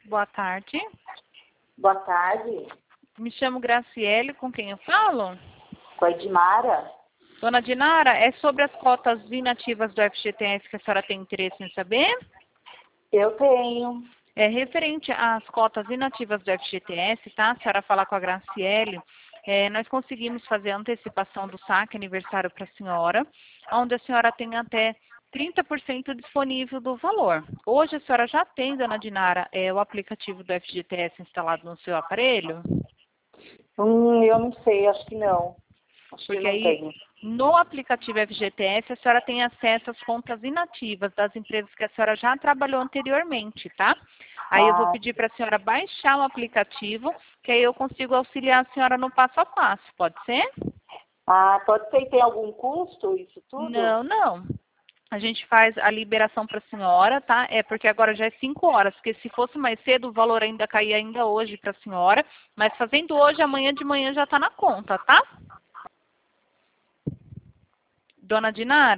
Boa tarde. Boa tarde, Me chamo Graciele, com quem eu falo? com a Edmara. Dona Dinara, é sobre as cotas inativas do FGTS que a senhora tem interesse em saber? Eu tenho. É referente às cotas inativas do FGTS, tá? A senhora falar com a Graciele. Nós conseguimos fazer a antecipação do saque aniversário para a senhora, onde a senhora tem até 30% disponível do valor. Hoje a senhora já tem, dona Dinara, o aplicativo do FGTS instalado no seu aparelho? Eu não sei, acho que não. Acho que Porque não aí, tenho. no aplicativo FGTS, a senhora tem acesso às contas inativas das empresas que a senhora já trabalhou anteriormente, tá? Aí eu vou Ah, pedir para a senhora baixar o aplicativo, que aí eu consigo auxiliar a senhora no passo a passo, pode ser? pode ser. Tem algum custo isso tudo? Não, não. A gente faz a liberação para a senhora, tá? É porque agora já é 5 horas, porque se fosse mais cedo, o valor ainda caía ainda hoje para a senhora. Mas fazendo hoje, amanhã de manhã já está na conta, tá? Dona Dinara?